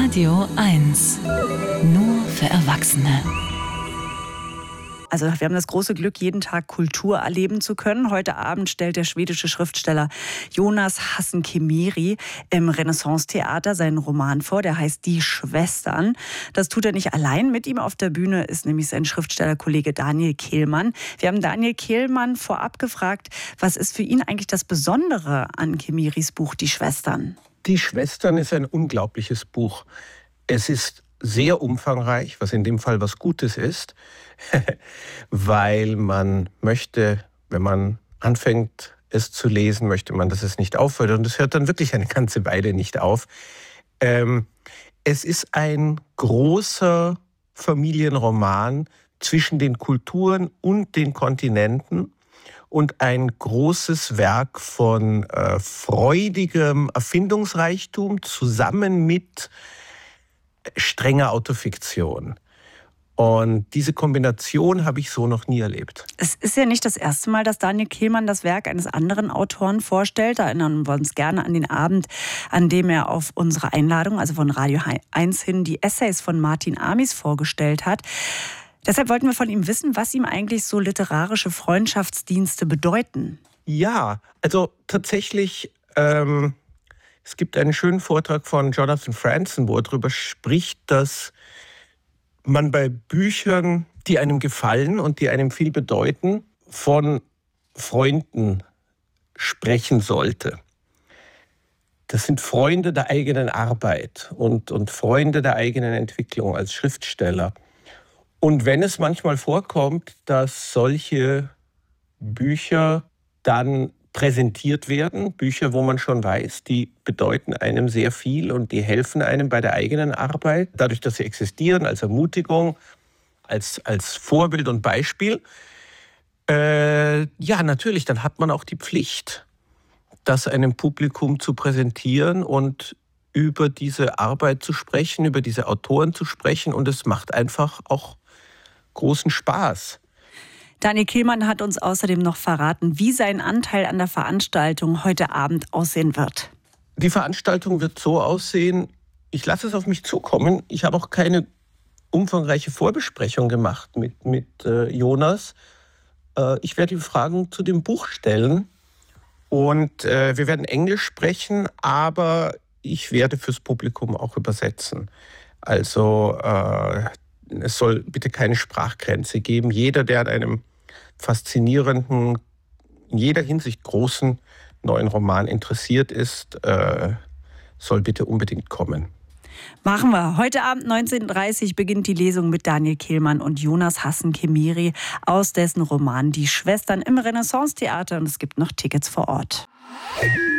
Radio 1. Nur für Erwachsene. Also wir haben das große Glück, jeden Tag Kultur erleben zu können. Heute Abend stellt der schwedische Schriftsteller Jonas Hassan Khemiri im Renaissance-Theater seinen Roman vor, der heißt Die Schwestern. Das tut er nicht allein. Mit ihm auf der Bühne ist nämlich sein Schriftstellerkollege Daniel Kehlmann. Wir haben Daniel Kehlmann vorab gefragt, was ist für ihn eigentlich das Besondere an Khemiris Buch Die Schwestern? Die Schwestern ist ein unglaubliches Buch. Es ist sehr umfangreich, was in dem Fall was Gutes ist, weil man möchte, wenn man anfängt, es zu lesen, möchte man, dass es nicht aufhört. Und es hört dann wirklich eine ganze Weile nicht auf. Es ist ein großer Familienroman zwischen den Kulturen und den Kontinenten und ein großes Werk von freudigem Erfindungsreichtum zusammen mit strenger Autofiktion. Und diese Kombination habe ich so noch nie erlebt. Es ist ja nicht das erste Mal, dass Daniel Kehlmann das Werk eines anderen Autoren vorstellt. Da erinnern wir uns gerne an den Abend, an dem er auf unsere Einladung, also von Radio 1 hin, die Essays von Martin Amis vorgestellt hat. Deshalb wollten wir von ihm wissen, was ihm eigentlich so literarische Freundschaftsdienste bedeuten. Ja, also tatsächlich, es gibt einen schönen Vortrag von Jonathan Franzen, wo er darüber spricht, dass man bei Büchern, die einem gefallen und die einem viel bedeuten, von Freunden sprechen sollte. Das sind Freunde der eigenen Arbeit und Freunde der eigenen Entwicklung als Schriftsteller. Und wenn es manchmal vorkommt, dass solche Bücher dann präsentiert werden, Bücher, wo man schon weiß, die bedeuten einem sehr viel und die helfen einem bei der eigenen Arbeit, dadurch, dass sie existieren, als Ermutigung, als Vorbild und Beispiel. Ja, natürlich, dann hat man auch die Pflicht, das einem Publikum zu präsentieren und über diese Arbeit zu sprechen, über diese Autoren zu sprechen. Und es macht einfach auch großen Spaß. Daniel Kehlmann hat uns außerdem noch verraten, wie sein Anteil an der Veranstaltung heute Abend aussehen wird. Die Veranstaltung wird so aussehen, ich lasse es auf mich zukommen. Ich habe auch keine umfangreiche Vorbesprechung gemacht mit Jonas. Ich werde ihm Fragen zu dem Buch stellen und wir werden Englisch sprechen, aber ich werde fürs Publikum auch übersetzen. Also es soll bitte keine Sprachgrenze geben. Jeder, der an einem faszinierenden, in jeder Hinsicht großen neuen Roman interessiert ist, soll bitte unbedingt kommen. Machen wir. Heute Abend 19:30 Uhr beginnt die Lesung mit Daniel Kehlmann und Jonas Hassan Khemiri aus dessen Roman Die Schwestern im Renaissance-Theater. Und es gibt noch Tickets vor Ort.